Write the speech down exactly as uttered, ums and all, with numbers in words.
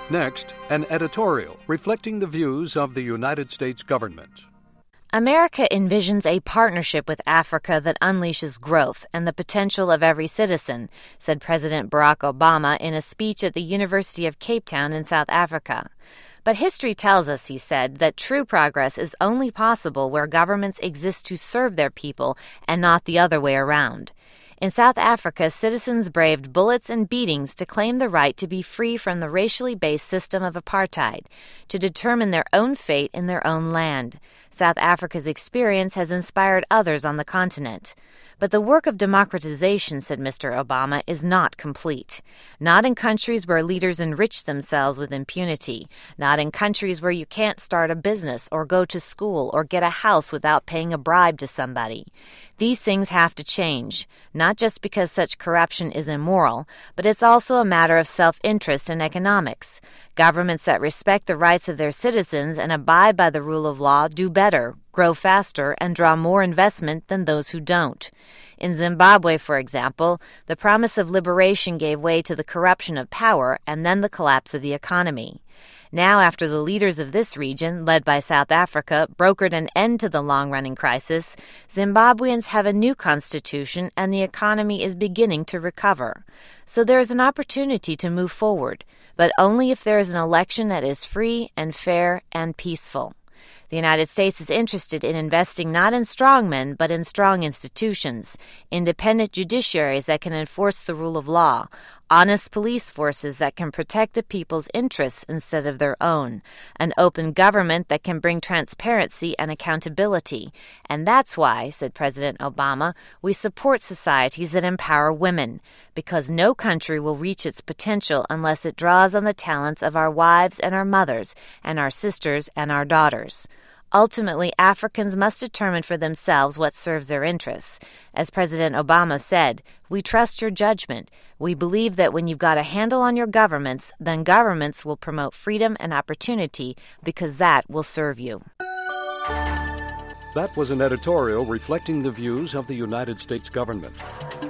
Next, an editorial reflecting the views of the United States government. America envisions a partnership with Africa that unleashes growth and the potential of every citizen, said President Barack Obama in a speech at the University of Cape Town in South Africa. But history tells us, he said, that true progress is only possible where governments exist to serve their people and not the other way around. In South Africa, citizens braved bullets and beatings to claim the right to be free from the racially based system of apartheid, to determine their own fate in their own land. South Africa's experience has inspired others on the continent. But the work of democratization, said Mister Obama, is not complete. Not in countries where leaders enrich themselves with impunity. Not in countries where you can't start a business or go to school or get a house without paying a bribe to somebody. These things have to change, not just because such corruption is immoral, but it's also a matter of self-interest and economics. Governments that respect the rights of their citizens and abide by the rule of law do better, grow faster, and draw more investment than those who don't. In Zimbabwe, for example, the promise of liberation gave way to the corruption of power and then the collapse of the economy. Now, after the leaders of this region, led by South Africa, brokered an end to the long-running crisis, Zimbabweans have a new constitution and the economy is beginning to recover. So there is an opportunity to move forward, but only if there is an election that is free and fair and peaceful. The United States is interested in investing not in strongmen, but in strong institutions, independent judiciaries that can enforce the rule of law, honest police forces that can protect the people's interests instead of their own, an open government that can bring transparency and accountability. And that's why, said President Obama, we support societies that empower women, because no country will reach its potential unless it draws on the talents of our wives and our mothers, and our sisters and our daughters. Ultimately, Africans must determine for themselves what serves their interests. As President Obama said, we trust your judgment. We believe that when you've got a handle on your governments, then governments will promote freedom and opportunity because that will serve you. That was an editorial reflecting the views of the United States government.